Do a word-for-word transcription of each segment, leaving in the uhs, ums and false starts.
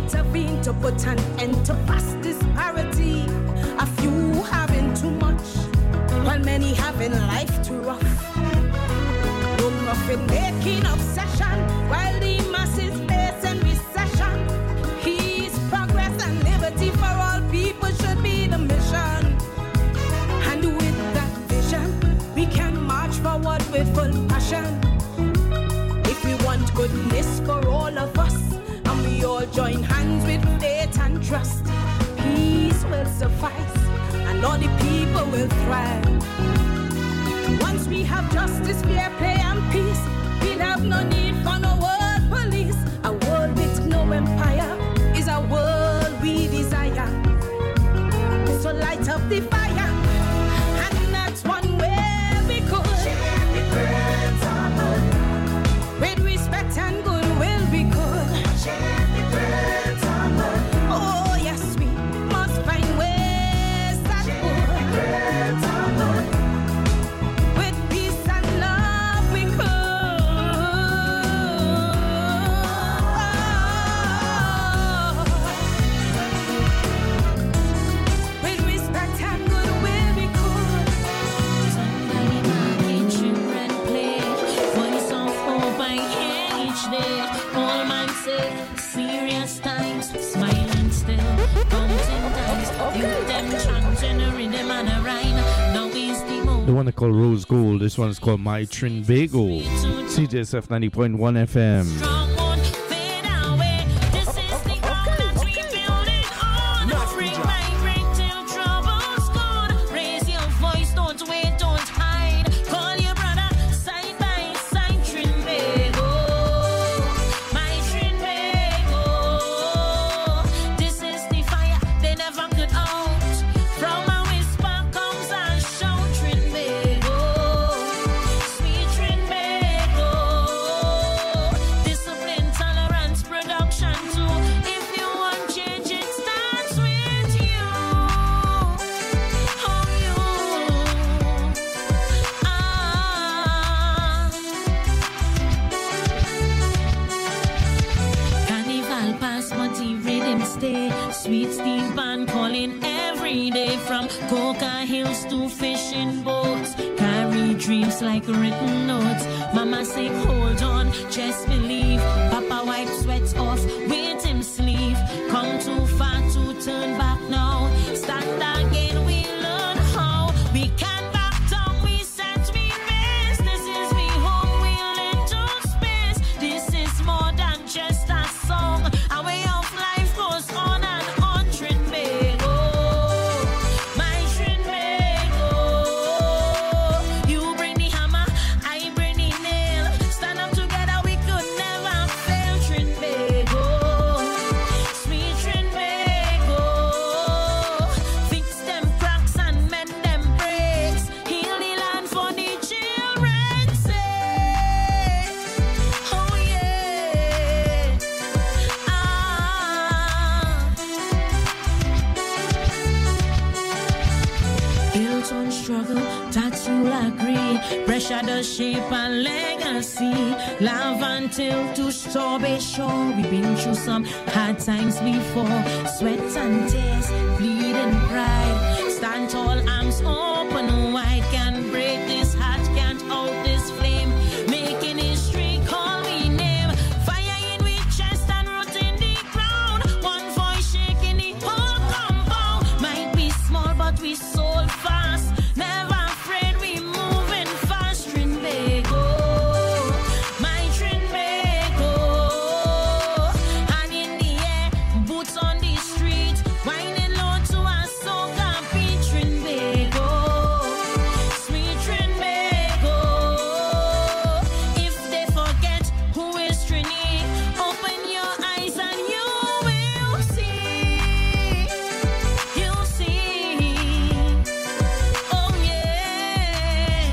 intervene to put an end to vast disparity. A few having too much, while many having life too rough. No profit making obsession, while the masses facing recession. Peace, progress, and liberty for all people should be the mission. And with that vision, we can march forward with full passion. If we want goodness for all of us, and we all join hands with faith and trust, peace will suffice, and all the people will thrive. Once we have justice, fair play, and peace, we'll have no need for no world police. A world with no empire is a world we desire. So light up the fire, and that's one way we could share the bread of with respect and goodwill we could share the bread of oh yes, we must find ways that share the bread of with peace and love we could with respect and goodwill we could. Somebody market children play, voice of hope I hear each day. All man say, serious times, smiling still, counting times. You them chanting a rhythm and a rhyme. Now is the moment. The one I call Rose Gold. This one is called My Trinbago. C J S F ninety point one F M. Strong won't fade away. This is the ground that we building on. Bring my break till trouble's gone. Raise your voice, don't wait, don't hide. Call your brother side by side. Trinbago, my Trinbago. This is the fire they never could out. From a whisper comes a shout. Trinbago, sweet Trinbago. Discipline, tolerance, production too. If you want change, it starts with you. Oh, you. Ah. Carnival pass, but the rhythm stay. Sweet Steve Band calling every day. From Coca Hills to fishing boats. Carry dreams like written notes. Mama say hold on, just believe. Papa wipe sweat off with him sleeve. Come too far to turn back now. Stand again, we learn how. We can back down, we set we base. This is we home, we'll into space. This is more than just a song. Our way of life goes on and on. Trinbago, my Trinbago. You bring the hammer, I bring the nail. Stand up together, we could never fail. Trinbago, sweet Trinbago. Fix them cracks and mend them breaks. Heal the land for the children's sake. Oh yeah. Ah. Hilton struggle, that you'll agree. Pressure the shape and legacy. Love until to store be sure. We've been through some hard times before. Sweat and tears, bleeding pride. Stand tall, arms open wide. Can't break this heart, can't out this flame. Making history, call me name. Fire in with chest and root in the ground. One voice shaking the whole compound. Might be small, but we soul fast. Never afraid, we moving fast. Trinbago, my Trinbago. Hand in the air, boots on the street. Winding low to a soca beat. Trinbago, sweet Trinbago. If they forget who is Trini, open your eyes and you will see. You'll see. Oh yeah.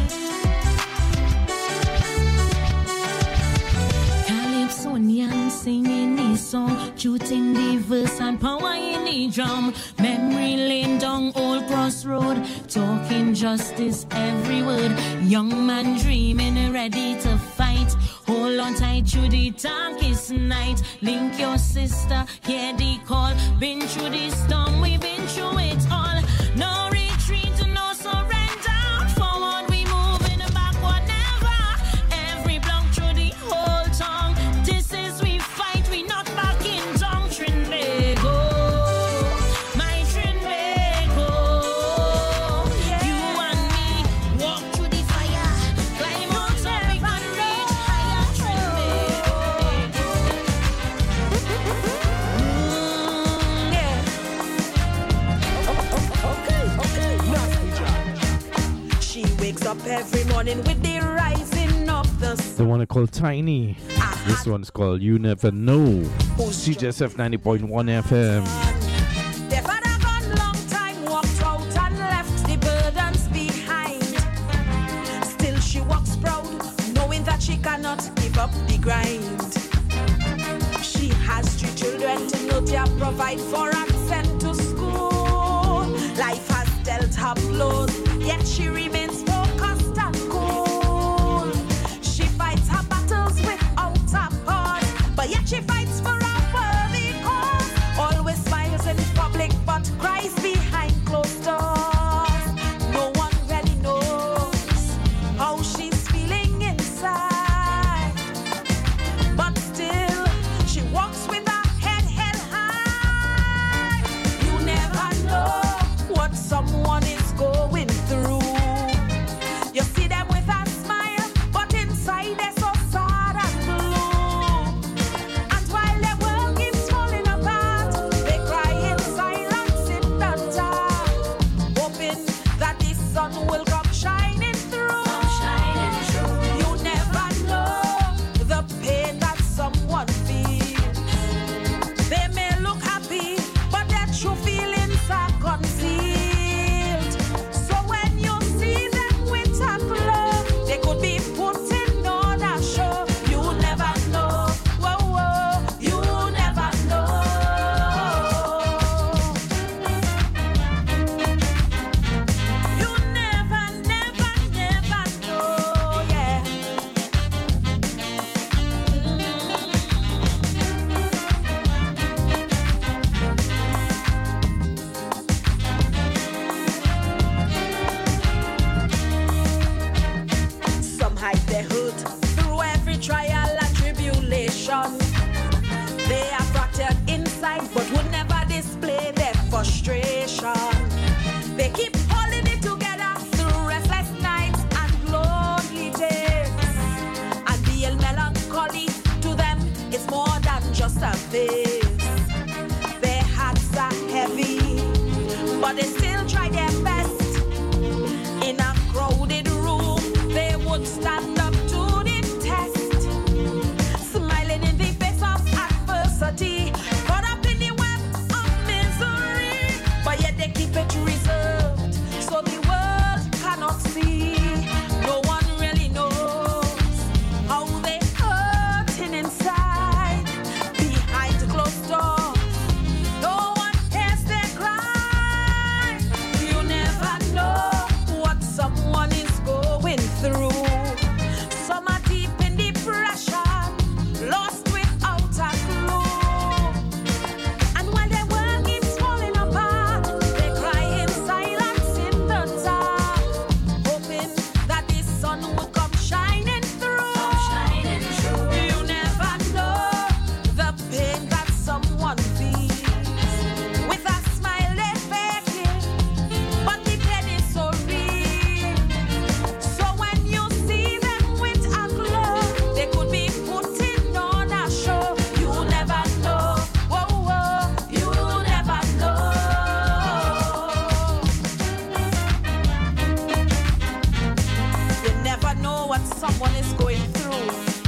Calypsonian singing this song, shooting the verse and power in the drum. Memory lane down old crossroad, talking justice every word. Young man dreaming, ready to fight. Hold on tight through the darkest tonight. Link your sister, hear the call. Been through this storm, we've been through it all. No retreat, no surrender. Forward we move, in the backward never. Every block through the whole tongue. This is we fight, we not backing down. Trinbago, my Trinbago. You and me walk through the fire. Climb out so we can reach higher. Trinbago. She wakes up every morning with the rising of the sun. The one called Tiny. This one's called You Never Know. C J S F ninety point one F M. Their father gone long time, walked out and left the burdens behind. Still she walks proud, knowing that she cannot give up the grind. She has three children to nurture, provide for and send to school. Life has dealt her blows, yet she remains focused and cool. She fights her battles without a pause, but yet she fights for a worthy cause. Always smiles in public, but cries behind closed doors. No one really knows how she's feeling inside, but still she walks with her head held high. You never know what someone is going through. You see them with a smile, but inside they're so sad and blue. And while their world keeps falling apart, they cry in silence in the dark, hoping that the sun will come shining through. You never know the pain that someone feels. They may look happy, but their true feelings are concealed. So when you see them with a glow, they could be putting on a show. You never know, whoa, whoa, you never know. You never, never, never know, yeah. Some hide their hurt through every trial and tribulation. They are fractured inside, but would never display their frustration. They keep holding it together through restless nights and lonely days. And the melancholy to them is more than just a phase. Their hearts are heavy, but they still try their best. In a crowded room, they would stand up to the test, smiling in the face of adversity, caught up in the web of misery, but yet they keep it reserved, so the world cannot see. No one really knows how they hurting inside, behind closed doors. No one hears their cry. You never know what someone is going through. Some are deep in depression, lost without a clue. And while their world keeps falling apart, they cry in silence in the dark, hoping that the sun will come shining through. You never know the pain that someone feels. With a smile they fake it, but the pain is so real. So when you see them with a glow, they could be putting on a show. You never know, whoa, whoa, you never know. You never know what someone is going through.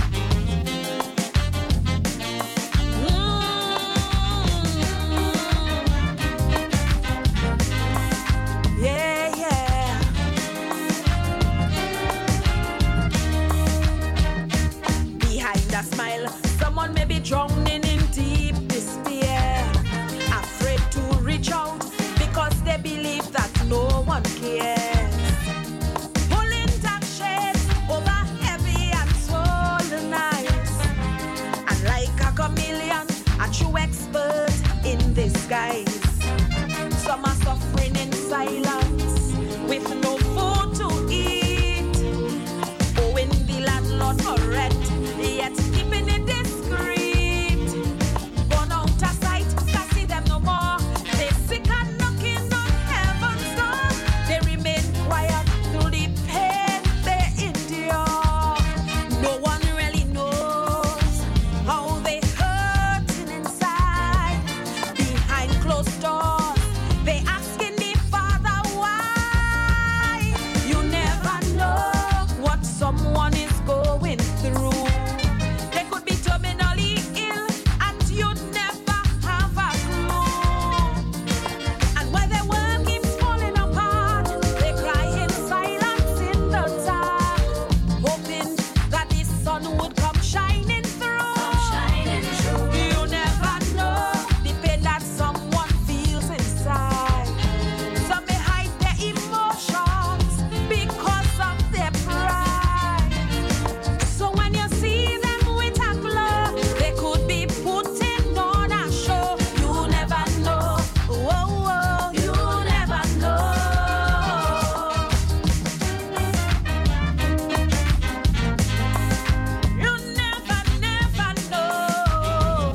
Mm. Yeah, yeah. Behind a smile, someone may be drowning in deep despair, afraid to reach out because they believe that no one cares. Pulling dark shades over heavy and swollen eyes, and like a a million, a true expert in disguise. Some are suffering in silence with no food to eat. Owing the landlord for rent, yet keeping it discreet. Gone out of sight, can't see them no more. They sick and knocking on heaven's door. They remain quiet through the pain they endure. No one really knows how they hurting inside. Behind closed doors, they asking the Father why. You never know what someone is going through. They could be terminally ill and you'd never have a clue. And while their world keeps falling apart, they cry in silence in the dark, hoping that the sun would come shining through. You never know the pain that someone feels inside. Some may hide their emotions because of their pride. So when you see them with a glow, they could be putting on a show. You never know. Whoa, whoa, you never know. You never, never know.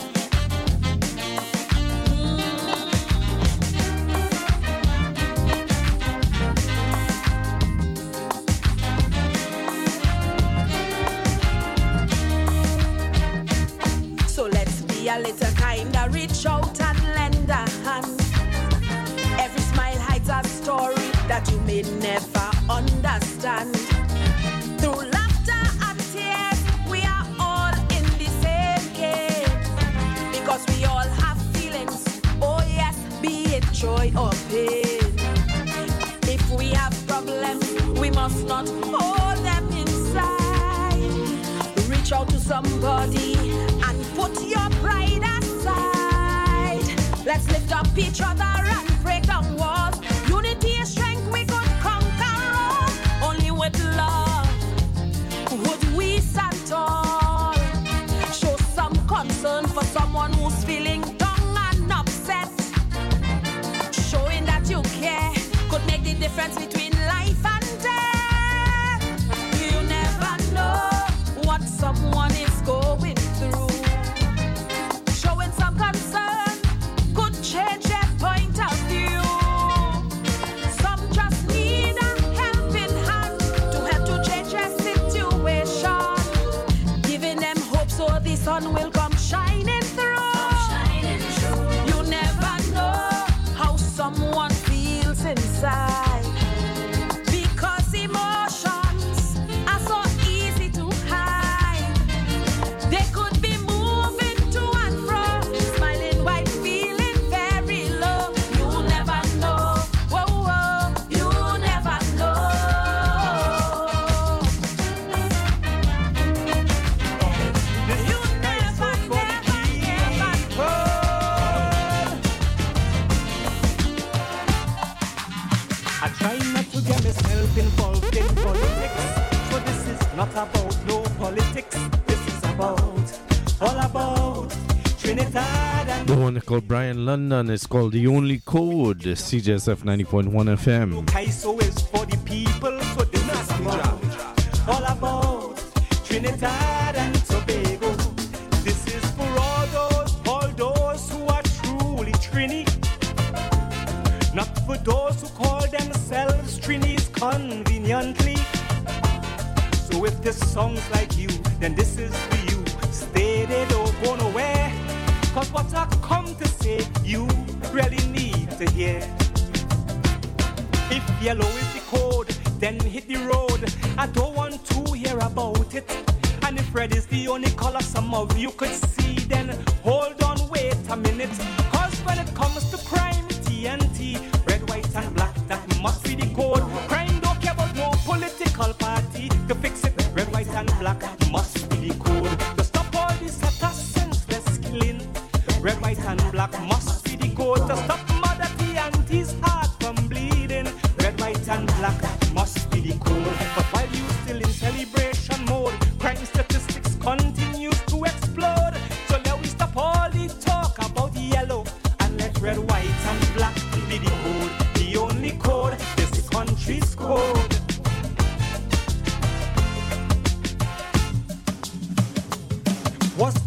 So let's be a little kinder, reach out and lend a hand. Every smile hides a story that you may never understand. Through laughter and tears, we are all in the same game. Because we all have feelings, oh yes, be it joy or pain. If we have problems, we must not hold them inside. Reach out to somebody and put your pride aside. Let's lift up each other and break down walls. Unity is strength, we could conquer all. Only with love would we stand tall. Show some concern for someone who's feeling down and upset. Showing that you care could make the difference between life and death. You never know what someone is going through. Showing some concern could change their point of view. Some just need a helping hand to help to change their situation. Giving them hope so the sun will come shining through. You never know how someone feels inside. Because emotions are so easy to hide. They could be moving to and fro, smiling while feeling very low. You never know. Whoa, whoa, you never know. You never, never, never know. I try not to get myself involved in politics. So this is not about no politics. This is about, all about Trinidad and The one called Brian London is called The Only Code, C J S F ninety point one F M. Kaiso is for the people. So this is about, all about Trinidad and Tobago. This is for all those, all those who are truly Trini. Not for those who call themselves Trinis conveniently. So if this song's like you, then this is for you. Stay there, don't go nowhere. Cause what I come to say, you really need to hear. If yellow is the code, then hit the road. I don't want to hear about it. And if red is the only color some of you could see, then hold on, wait a minute. Cause when it comes to crime, T N T, red, white and black, that must be the code. Crime don't care about no political party. To fix it, red, white and black must be the code. To stop all this utter senseless killing, red, white and black must be the code. To stop mother T N T's heart from bleeding, red, white and black must be the code. But while you still in celebration mode, crime statistics continues to explode. So let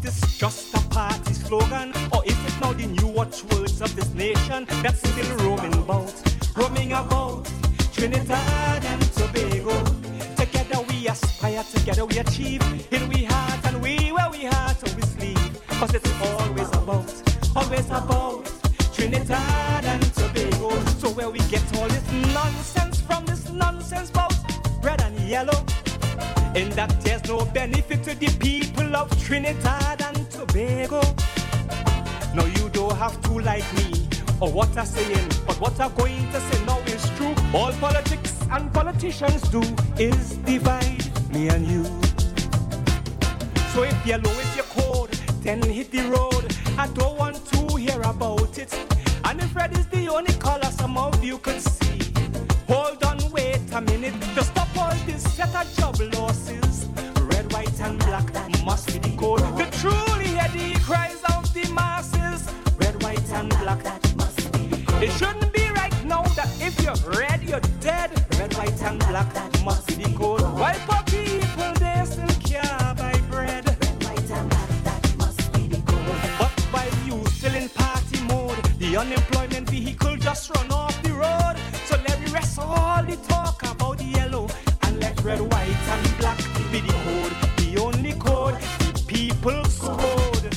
this just a party slogan? Or is it now the new watchwords of this nation that's still roaming about, roaming about Trinidad and Tobago? Together we aspire, together we achieve, in we heart and we where we heart and we sleep. Cause it's always about, always about Trinidad and Tobago. So where we get all this nonsense from, this nonsense about red and yellow, in that there's no benefit to the people of Trinidad and Tobago. No, you don't have to like me or what I'm saying, but what I'm going to say now is true. All politics and politicians do is divide me and you. So if yellow is your code, then hit the road. I don't want to hear about it. And if red is the only color some of you could see, hold on, wait a minute. To stop all this set of job losses, red, white and black must be the code. To truly hear the cries of the masses, red, white and black must be the code. It shouldn't be right now that if you're red, you're dead. Red, white and black must be the code. Why for people they still care by bread? Red, white and black, that must be the code. But while you still in party mode, the unemployment vehicle just run off the road. So let me rest all the talk about the yellow and let red, white and black be the code, the only code, the people's code.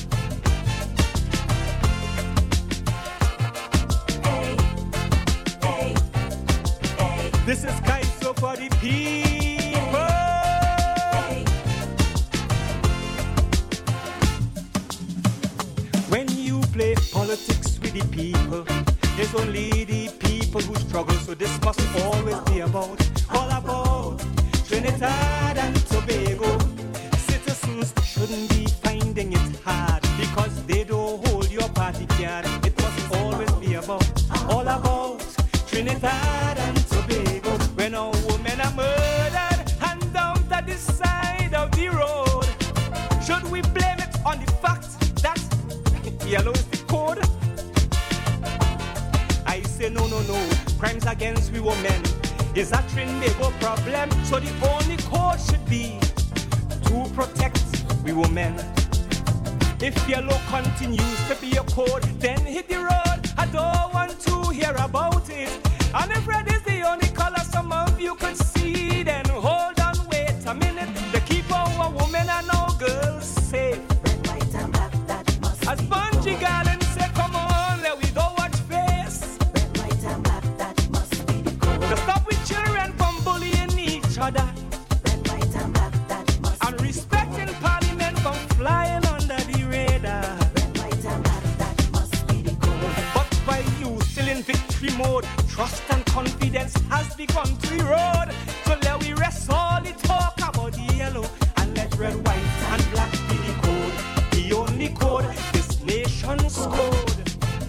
Hey, hey, hey. This is Kaiso for the people. Hey. When you play politics with the people, it's only the people who struggle, so this must always be about, all about Trinidad and Tobago. Citizens shouldn't be finding it hard because they don't hold your party card. It must always be about, all about Trinidad and Tobago. When our women are murdered and dumped at the side of the road, should we blame it on the fact that yellow is the code? I say no, no, no. Crimes against we women is a Trinbago problem. So the only code should be to protect we women. If yellow continues to be a code, then hit the road. I don't want to hear about it. And if red is the only color some of you could see, then hold on, wait a minute. To keep our women and our girls safe. Red, white and black, that must As Bungie Garden said, come on, let we go watch face. Red, white and black, that must be the code. To stop with children from bullying each other. Red, white and black, that must and be respecting the parliament from flying under the radar. Red, white and black, that must be the code. But while you still in victory mode, trust and confidence has begun to erode. So let we rest all the talk about the yellow and let red, white and black be the code, the only code, this nation's code.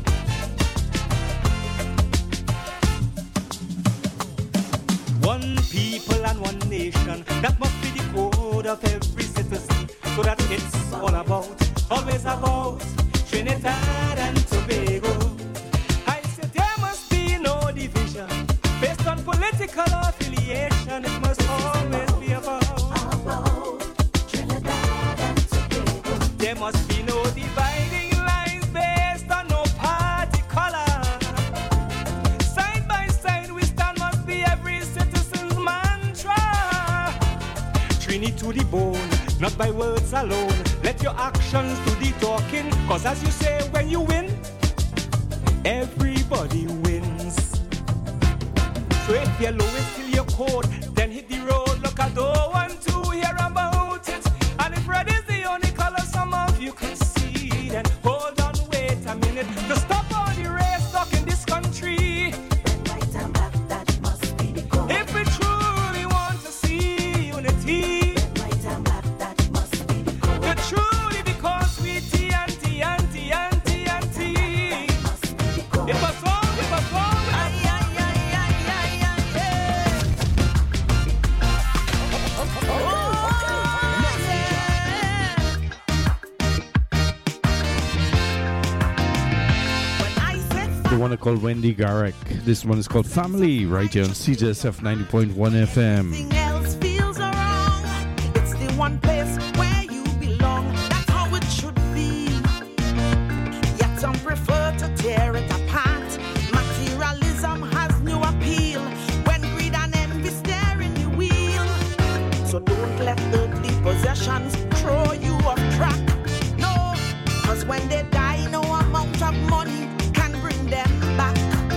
One people and one nation, that must be the code of every citizen. So that it's all about, always about Trinidad and Tobago. Based on political affiliation, it must always be about, about Trinidad and Tobago. There must be no dividing lines based on no party color. Side by side we stand must be every citizen's mantra. Trini to the bone, not by words alone. Let your actions do the talking. Cause as you say, when you win, everybody wins. So if yellow is still your code, then hit the road. Look, I don't want to hear about it. And if red is the only color some of you could see, then hold on, wait a minute. To stop all the race talk in this country. Red, white and black, that must be the code. If we truly want to see unity. Red, white and black, that must be the code. The truly because we T and T and T and T and T. That must be the code. It was all, it was all. The one called Wendy Garrick. This one is called Family, right here on C J S F ninety point one F M. Nothing else feels wrong. It's the one place where you belong. That's how it should Cause when they die, no amount of money can bring them back.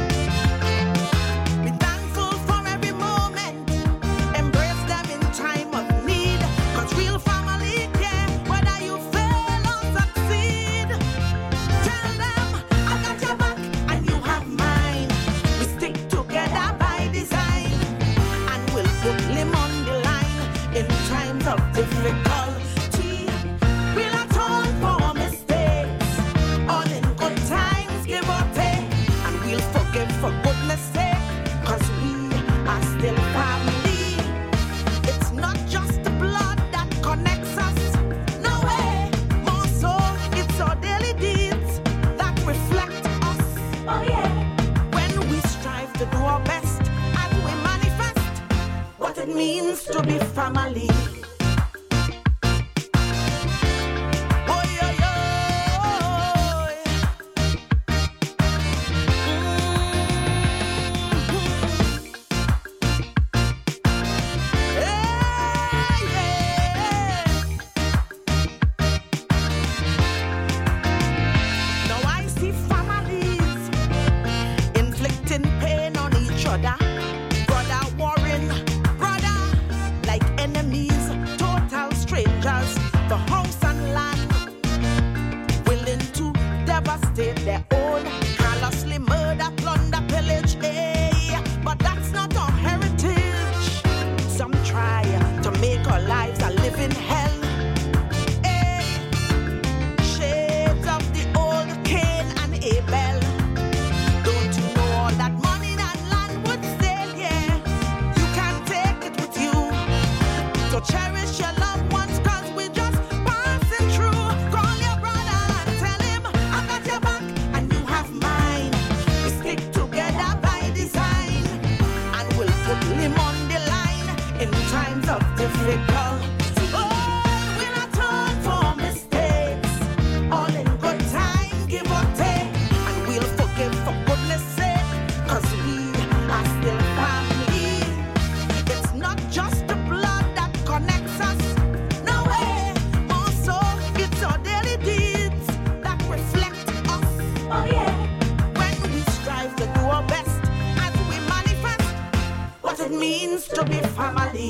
Be thankful for every moment, embrace them in time of need. Cause real family care whether you fail or succeed. Tell them I got your back and you have mine. We stick together by design, and we'll put them on the line in times of difficulty. We'll atone for mistakes, all in good times, give or take, and we'll forgive for goodness sake. Cause we are still family. It's not just the blood that connects us, no way, more so it's our daily deeds that reflect us. Oh yeah. When we strive to do our best and we manifest what it means to be family. Oh yeah, yeah. Now I see families inflicting pain on each other. Brother warring, brother like enemies, total strangers for house and land, willing to devastate their own, callously murder, plunder, pillage. Hey, but that's not our heritage. Some try to make our lives a living hell. Hey, shades of the old Cain and Abel. Don't you know all that money and land would sell? Yeah, you can't take it with you. So cherish your loved ones, cause we just passing through. Call your brother and tell him I got your back and you have mine. We stick together by design, and we'll put him on the line in times of difficulty. Oh, we'll atone for mistakes, all in good time, give or take, and we'll forgive for goodness sake. Cause we are still family. It's not just the blood that connects us, no way, more so it's our daily deeds that reflect us. Oh yeah. When we strive to do our best as we manifest what it means to be family.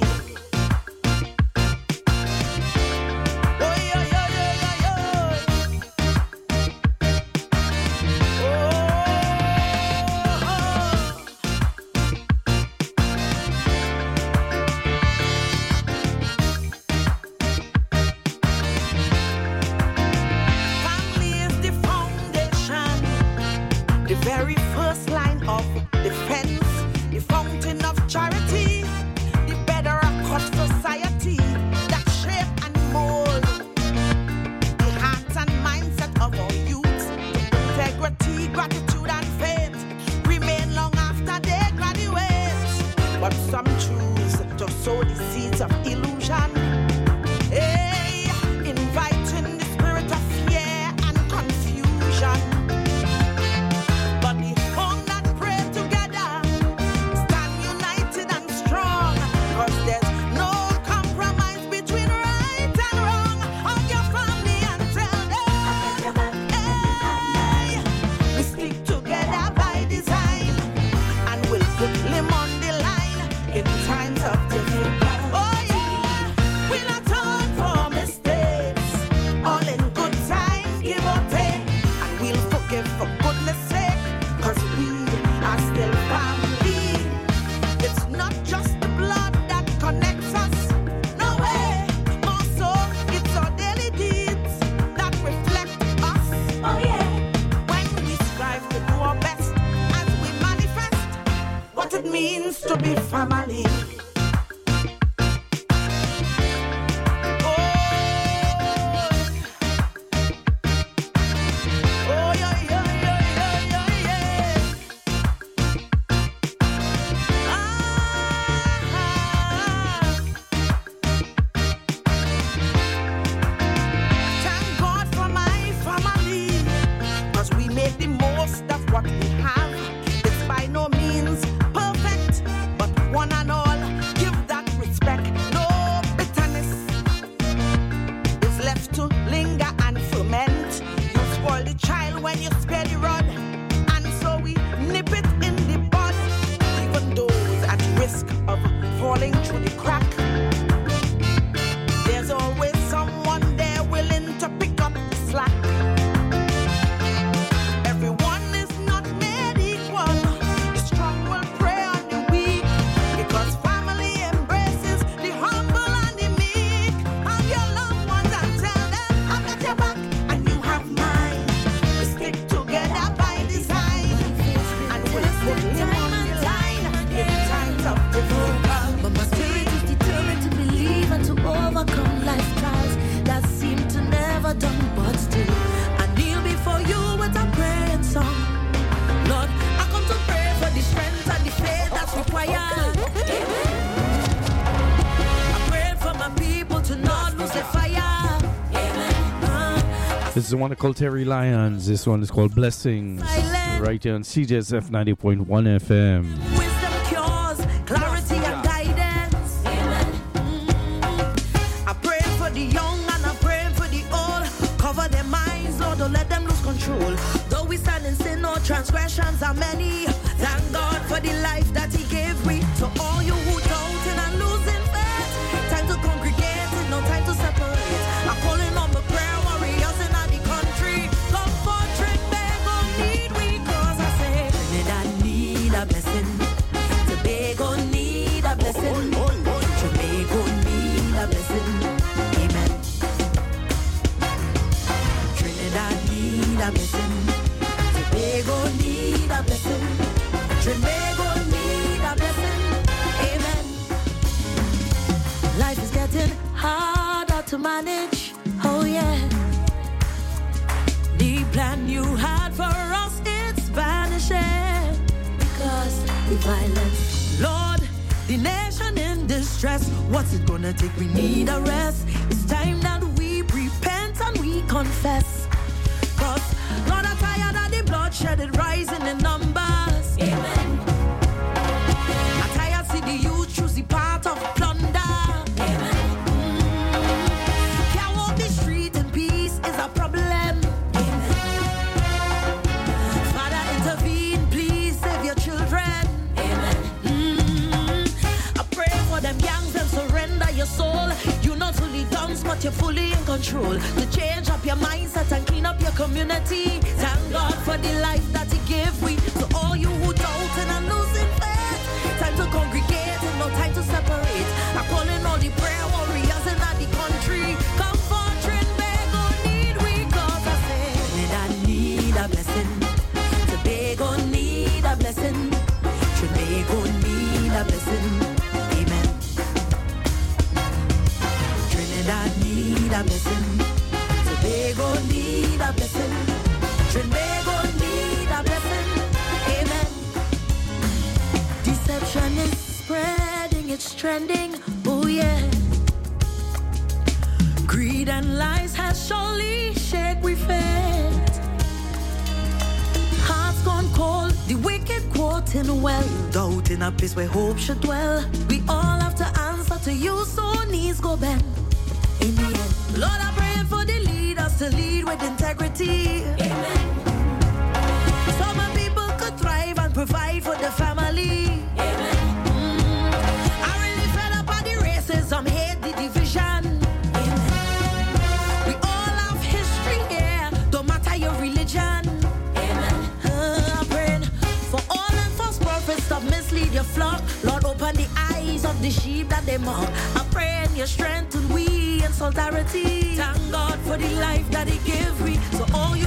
Oh yeah, yeah, yeah, yeah, yeah. Oh, family is the foundation, the very first line of defense, the fountain of charity, the bedrock of society that shape and mold the heart and mindset of our youth. Integrity, gratitude, and faith remain long after they graduate. But some choose to sow the seeds of illusion. Hey, inviting the spirit of fear and confusion. But the home that pray together stand united and strong. Cause there's no compromise between right and wrong. Hug your family and tell them, hey, we stick together by design, and we'll put them on the line in times of difficulty. Oh yeah, we'll atone for mistakes, all in good time, give or take, and we'll forgive for goodness sake. Cause we are still family. It's not just the blood that connects us, no way, more so it's our daily deeds that reflect us. Oh yeah. When we strive to do our best as we manifest what it means to be family. Oh, oh yeah, yeah, yeah, yeah, yeah, yeah. Ah, thank God for my family, cause we make the most of what we have. It's by no means perfect, but one and all give that respect. No bitterness is left to linger and ferment. You This is the one called Terry Lyons. This one is called Blessings. Silent. Right here on C J S F ninety point one F M. Wisdom cures, clarity and guidance. Amen. Mm-hmm. I pray for the young and I pray for the old. Cover their minds, Lord, don't let them lose control. Though we stand in sin, no transgressions are many. Thank God for the life that He gave me. To all you who doubting and losing faith, time to congregate, no time to separate. I'm calling on the prayer warriors in the country. Come for drink, beg, or need we, cause I say, Trinidad need a blessing. Tobago need a blessing. Jamaica need a blessing. Amen. Trinidad need a blessing. Tobago need a blessing. Jamaica need a blessing. Amen. Life is getting harder to manage. Oh yeah. The plan you had for us, it's vanishing because the violence. Lord, the nation in distress. What's it gonna take? We need a rest. It's time that we repent and we confess. Cause Lord, I'm tired of the bloodshed, it rising in numbers. Amen. I'm tired see the youth choose the path of plunder. Amen. Mm. Can't walk the street in peace is a problem. Amen. Father, intervene, please save your children. Amen. Mm. I pray for them gangs and surrender your soul. You're not fully done, but you're fully in control. To change up your mindset and clean up your community. Thank God for the life that He gave we. To all you who doubting and losing faith, time to congregate and no time to separate. I'm calling all the prayer warriors in the country. Come for Trinbago need we, cause I say Trinidad need a blessing. Tobago need a blessing. Trinbago need a blessing. Amen. Trinidad need a blessing. Tobago need a blessing. Trinbago need a blessing. Amen. Deception is spreading, it's trending. Oh yeah. Greed and lies has surely shake we faith. Hearts gone cold, the wicked quoting well. Doubt in a place where hope should dwell. We all have to answer to you, so knees go bend. In the end, Lord, I pray for the leaders to lead with integrity. Amen. So my people could thrive and provide for the family. Amen. Mm. I really fed up on the racism, hate the division. Amen. We all have history here, don't matter your religion. Amen. Uh, I pray for all and false prophets, stop mislead your flock. Lord, open the eyes of the sheep that they mock. I pray in your strength and we in solidarity. Thank God for the life that He gave me. So all you